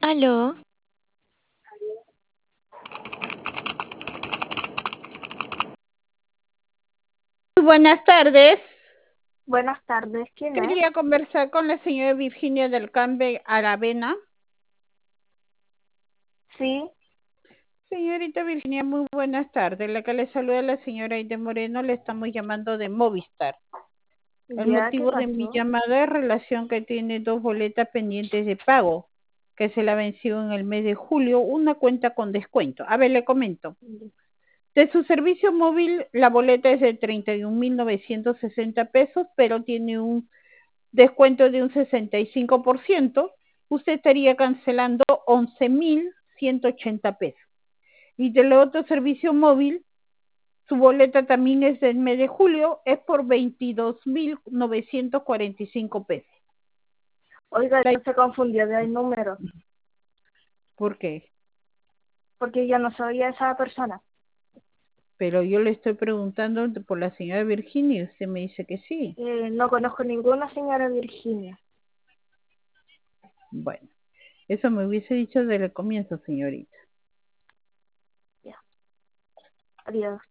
Aló, Muy buenas tardes. buenas tardes, ¿quién es? Quería conversar con la señora Virginia del Cambe Aravena. Sí, Señorita Virginia, muy buenas tardes. La que le saluda la señora Aide Moreno, le estamos llamando de Movistar. El ya, ¿qué motivo de mi pasó? llamada es relación que tiene dos boletas pendientes de pago, que se la venció en el mes de julio, una cuenta con descuento. A ver, le comento. De su servicio móvil, la boleta es de 31.960 pesos, pero tiene un descuento de un 65%, usted estaría cancelando 11.180 pesos. Y del otro servicio móvil, su boleta también es del mes de julio, es por 22.945 pesos. Oiga, se confundió del número, ¿Por qué? porque yo no soy esa persona. Pero yo le estoy preguntando por la señora Virginia y usted me dice que sí. No conozco ninguna señora Virginia. Bueno, eso me hubiese dicho desde el comienzo, señorita. Ya, adiós.